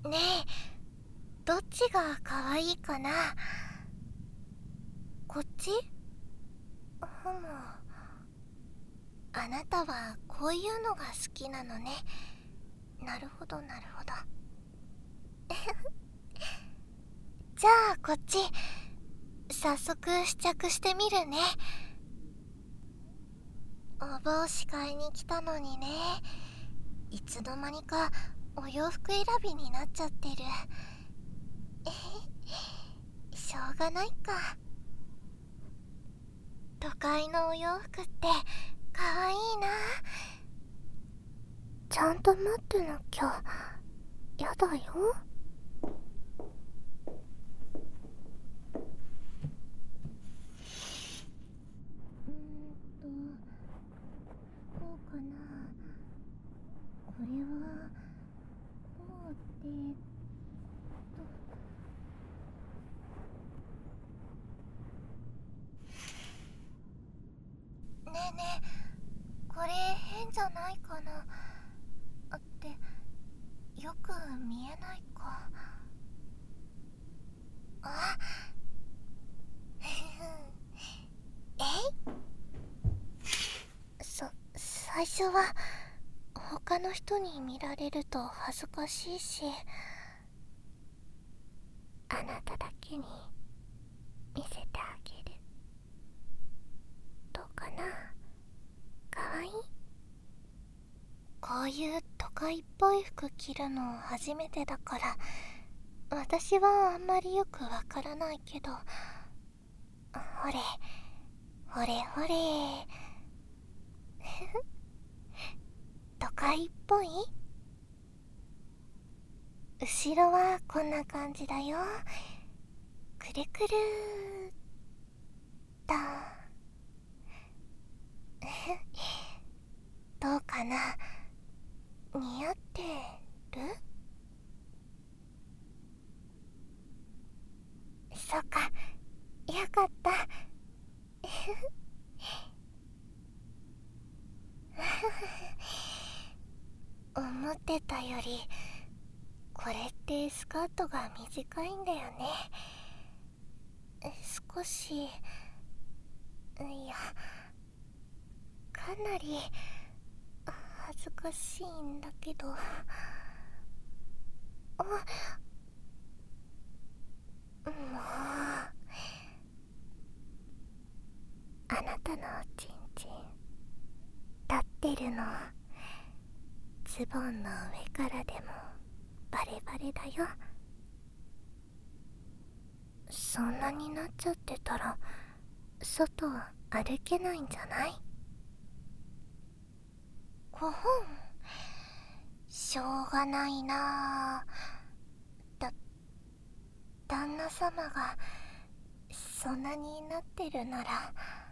ねえ、どっちが可愛いかな。こっち？ふむ。あなたはこういうのが好きなのね。なるほどなるほど。じゃあこっち、早速試着してみるね。お帽子買いに来たのにね、いつの間にかお洋服選びになっちゃってる。しょうがないか。都会のお洋服ってかわいいな。ちゃんと待ってなきゃやだよ。こうかな。これはこうでねえねえ、これ変じゃないかな。ってよく見えないか。あえい。最初は他の人に見られると恥ずかしいし、あなただけに見せてあげる。どうかな。かわいい。こういう都会っぽい服着るの初めてだから、私はあんまりよくわからないけど、ほれほれほれ。都会っぽい？後ろはこんな感じだよ。くるくるーっと。どうかな。似合ってる？そっか、よかった。思ってたよりこれってスカートが短いんだよね。少し、いや、かなり恥ずかしいんだけど。もう、あなたのおちんちん立ってるの、ズボンの上からでもバレバレだよ。そんなになっちゃってたら外歩けないんじゃない？ごほん、しょうがないな。旦那様がそんなになってるなら、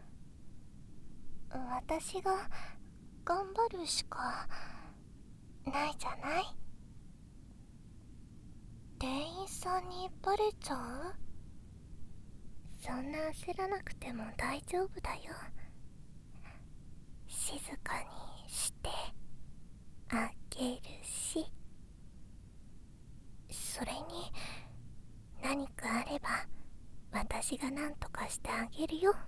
私が頑張るしかないじゃない。店員さんにバレちゃう？そんな焦らなくても大丈夫だよ。静かにしてあげるし。それに何かあれば私が何とかしてあげるよ。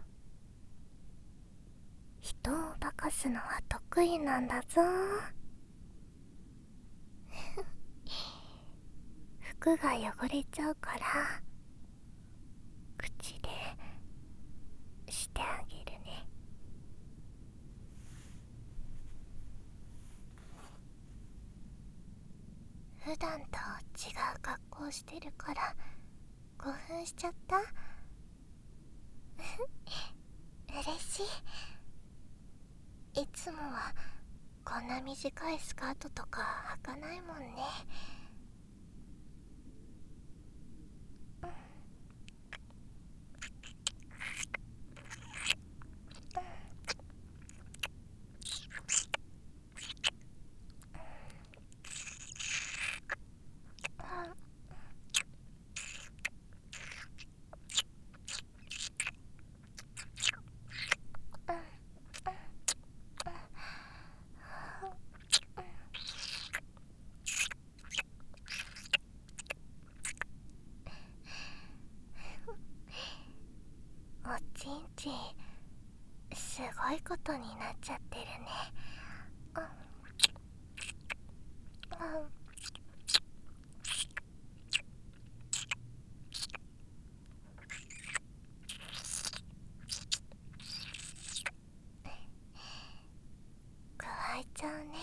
人を化かすのは得意なんだぞ。服が汚れちゃうから口でしてあげるね。普段と違う格好してるから興奮しちゃった？嬉しい。いつもはこんな短いスカートとか履かないもんね。 ことになっちゃってるね。くわえちゃうね。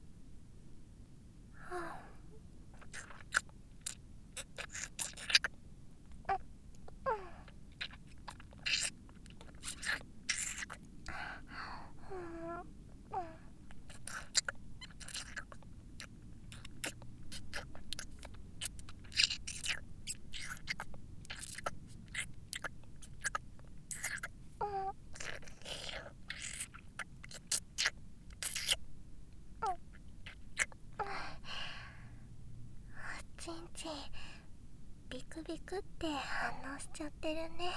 ちんちんビクビクって反応しちゃってるね。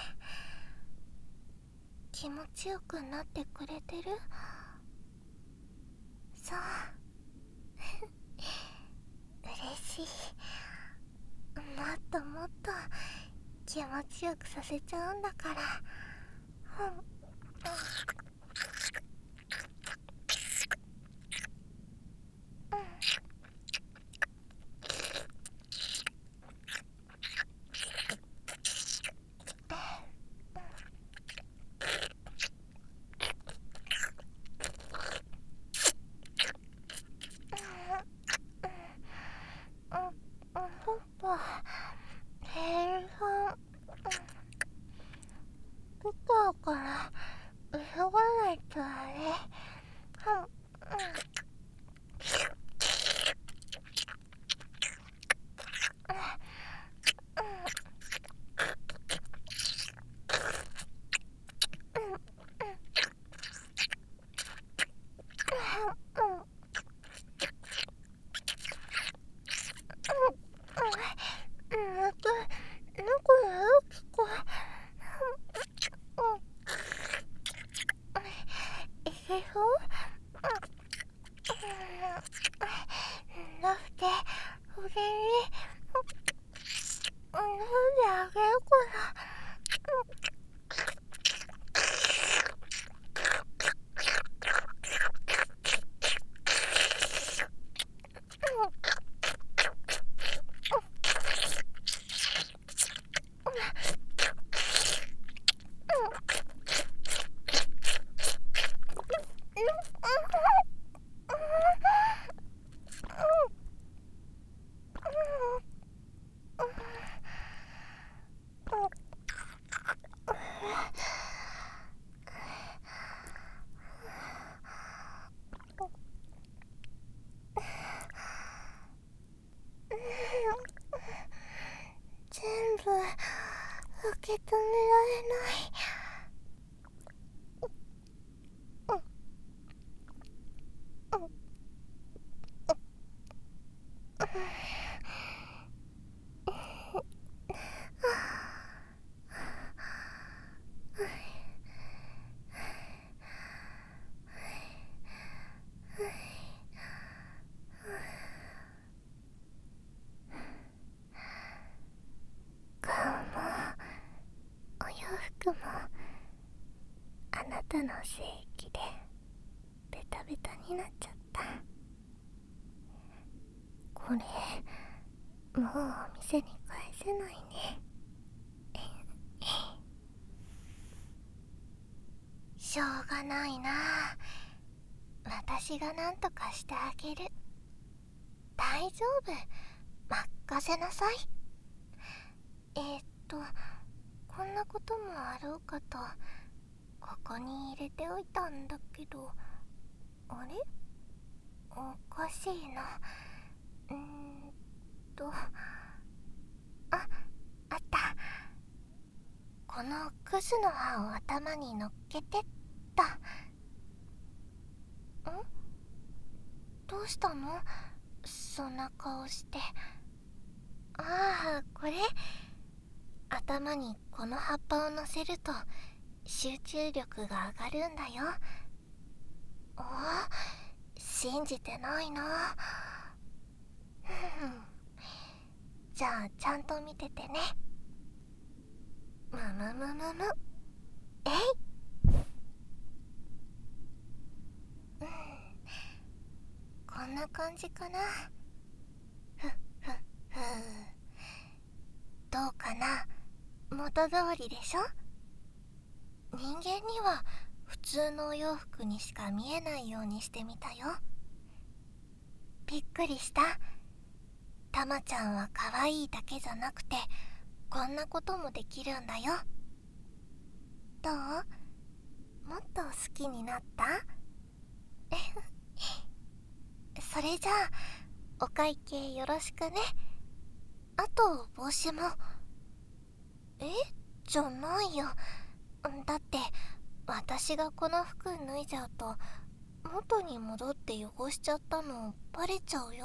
気持ちよくなってくれてる？そう嬉しい。もっともっと気持ちよくさせちゃうんだから。ポッポ、ヘルファン出たから急がないとあれ。なくてお礼に飲んであげるから。全部受け止められない。顔もお洋服もあなたの精液でベタベタになっちゃった。これもうお店に返せないね。しょうがないな。私がなんとかしてあげる。大丈夫、任せなさい。こんなこともあろうかとここに入れておいたんだけど、あれ？おかしいな。あった。このクズの葉を頭に乗っけてった。どうしたの？そんな顔して。ああ、これ頭にこの葉っぱを乗せると集中力が上がるんだよ。信じてないな。じゃあちゃんと見ててね。むむむむむ。えい。 感じかな。ふっふっふ。どうかな。元通りでしょ。人間には普通のお洋服にしか見えないようにしてみたよ。びっくりした？たまちゃんは可愛いだけじゃなくてこんなこともできるんだよ。どう？もっと好きになった？それじゃあお会計よろしくね。あと帽子も。じゃないよ。だって私がこの服脱いじゃうと元に戻って汚しちゃったのバレちゃうよ。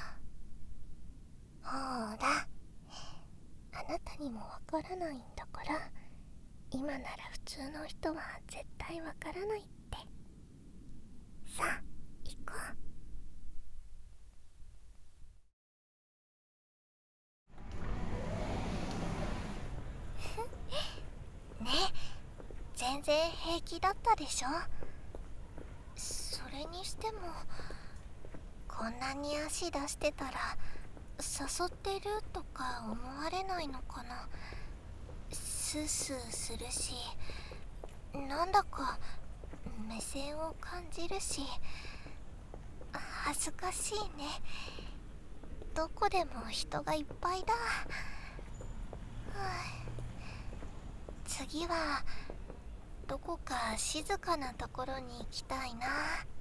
ほーら、あなたにもわからないんだから、今なら普通の人は絶対わからないって。さあ行こうね。全然平気だったでしょ。それにしてもこんなに足出してたら誘ってるとか思われないのかな。スースーするし、なんだか目線を感じるし、恥ずかしいね。どこでも人がいっぱいだ。次はどこか静かなところに行きたいな。